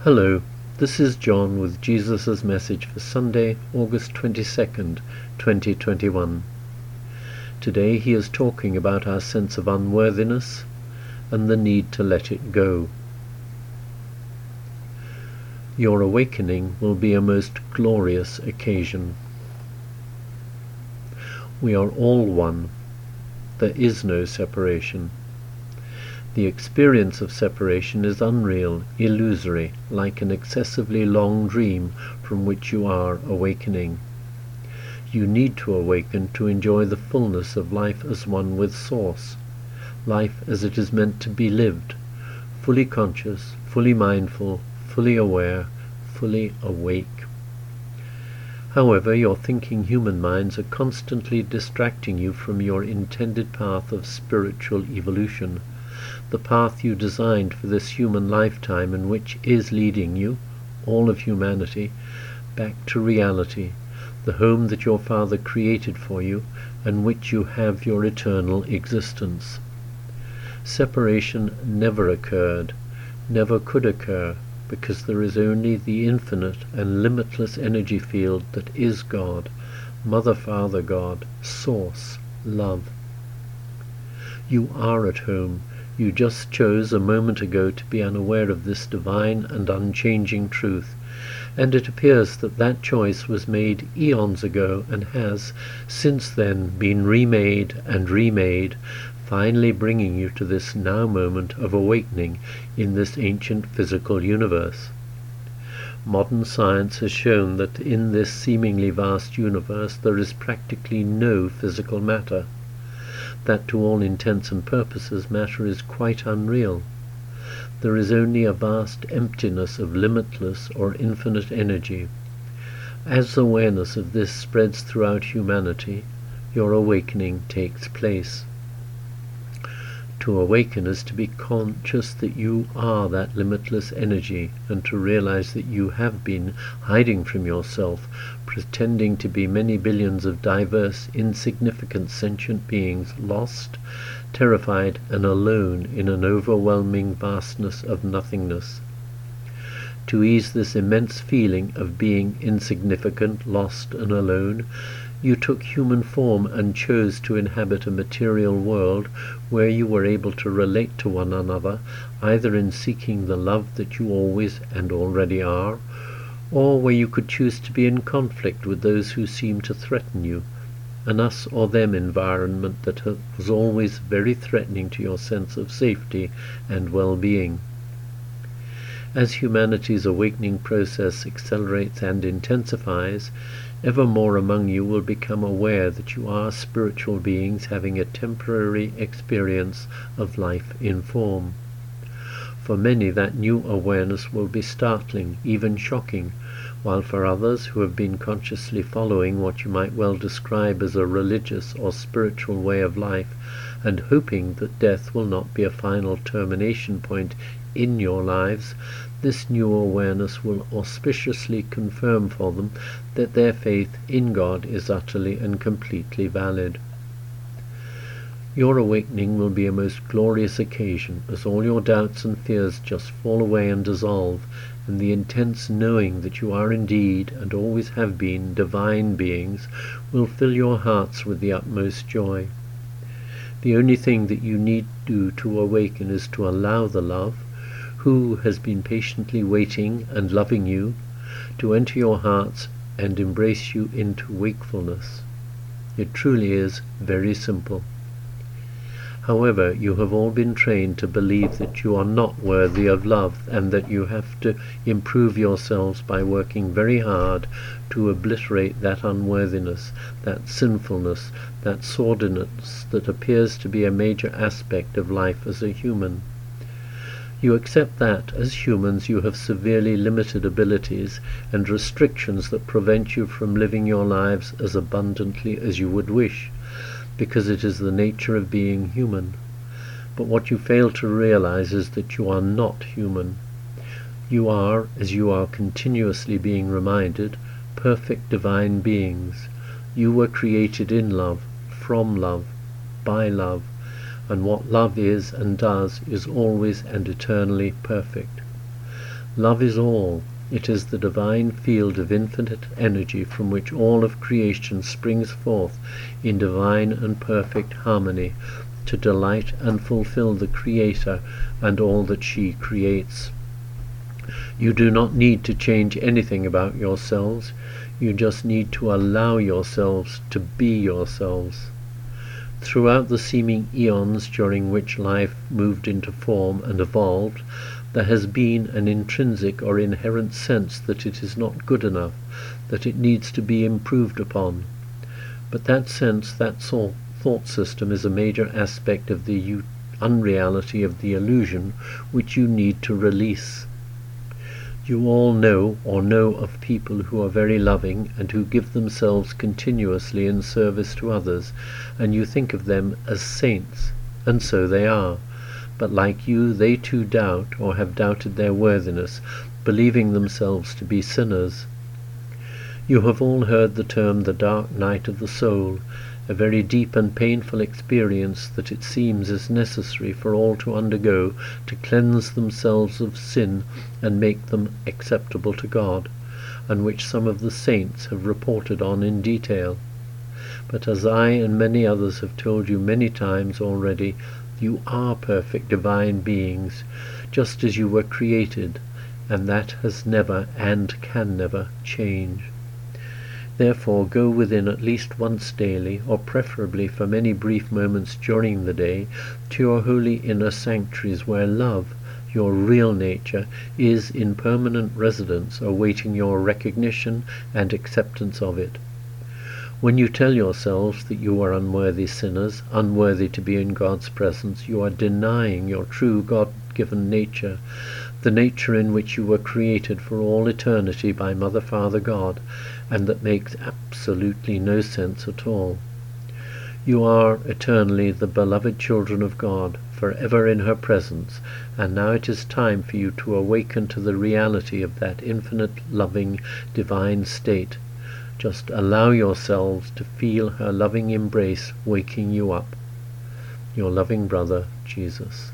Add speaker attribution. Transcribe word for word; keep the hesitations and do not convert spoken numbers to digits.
Speaker 1: Hello, this is John with Jesus' message for Sunday, August twenty-second, twenty twenty-one. Today he is talking about our sense of unworthiness and the need to let it go. Your awakening will be a most glorious occasion. We are all one. There is no separation. The experience of separation is unreal, illusory, like an excessively long dream from which you are awakening. You need to awaken to enjoy the fullness of life as one with Source, life as it is meant to be lived, fully conscious, fully mindful, fully aware, fully awake. However, your thinking human minds are constantly distracting you from your intended path of spiritual evolution, the path you designed for this human lifetime, and which is leading you, all of humanity, back to reality, the home that your Father created for you, and which you have your eternal existence. Separation never occurred, never could occur, because there is only the infinite and limitless energy field that is God, Mother, Father, God, Source, Love. You are at home. You just chose a moment ago to be unaware of this divine and unchanging truth, and it appears that that choice was made eons ago and has, since then, been remade and remade, finally bringing you to this now moment of awakening in this ancient physical universe. Modern science has shown that in this seemingly vast universe there is practically no physical matter, that to all intents and purposes matter is quite unreal. There is only a vast emptiness of limitless or infinite energy. As awareness of this spreads throughout humanity, your awakening takes place. To awaken is to be conscious that you are that limitless energy, and to realize that you have been hiding from yourself, pretending to be many billions of diverse, insignificant sentient beings, lost, terrified, and alone in an overwhelming vastness of nothingness. To ease this immense feeling of being insignificant, lost, and alone, you took human form and chose to inhabit a material world where you were able to relate to one another, either in seeking the love that you always and already are, or where you could choose to be in conflict with those who seem to threaten you, an us or them environment that was always very threatening to your sense of safety and well-being. As humanity's awakening process accelerates and intensifies, ever more among you will become aware that you are spiritual beings having a temporary experience of life in form. For many, that new awareness will be startling, even shocking, while for others who have been consciously following what you might well describe as a religious or spiritual way of life, and hoping that death will not be a final termination point in your lives, this new awareness will auspiciously confirm for them that their faith in God is utterly and completely valid. Your awakening will be a most glorious occasion, as all your doubts and fears just fall away and dissolve, and the intense knowing that you are indeed, and always have been, divine beings will fill your hearts with the utmost joy. The only thing that you need do to awaken is to allow the love, who has been patiently waiting and loving you, to enter your hearts and embrace you into wakefulness. It truly is very simple. However, you have all been trained to believe that you are not worthy of love, and that you have to improve yourselves by working very hard to obliterate that unworthiness, that sinfulness, that sordidness that appears to be a major aspect of life as a human. You accept that, as humans, you have severely limited abilities and restrictions that prevent you from living your lives as abundantly as you would wish, because it is the nature of being human. But what you fail to realize is that you are not human. You are, as you are continuously being reminded, perfect divine beings. You were created in love, from love, by love, and what love is and does is always and eternally perfect. Love is all. It is the divine field of infinite energy from which all of creation springs forth in divine and perfect harmony to delight and fulfill the Creator and all that she creates. You do not need to change anything about yourselves. You just need to allow yourselves to be yourselves. Throughout the seeming eons during which life moved into form and evolved, there has been an intrinsic or inherent sense that it is not good enough, that it needs to be improved upon. But that sense, that thought system, is a major aspect of the unreality of the illusion which you need to release. You all know or know of people who are very loving and who give themselves continuously in service to others, and you think of them as saints, and so they are. But like you, they too doubt or have doubted their worthiness, believing themselves to be sinners. You have all heard the term the dark night of the soul, a very deep and painful experience that it seems is necessary for all to undergo to cleanse themselves of sin and make them acceptable to God, and which some of the saints have reported on in detail. But as I and many others have told you many times already, you are perfect divine beings, just as you were created, and that has never and can never change. Therefore go within at least once daily, or preferably for many brief moments during the day, to your holy inner sanctuaries where love, your real nature, is in permanent residence, awaiting your recognition and acceptance of it. When you tell yourselves that you are unworthy sinners, unworthy to be in God's presence, you are denying your true God-given nature, the nature in which you were created for all eternity by Mother, Father, God, and that makes absolutely no sense at all. You are eternally the beloved children of God, forever in her presence, and now it is time for you to awaken to the reality of that infinite, loving, divine state. Just allow yourselves to feel her loving embrace waking you up. Your loving brother, Jesus.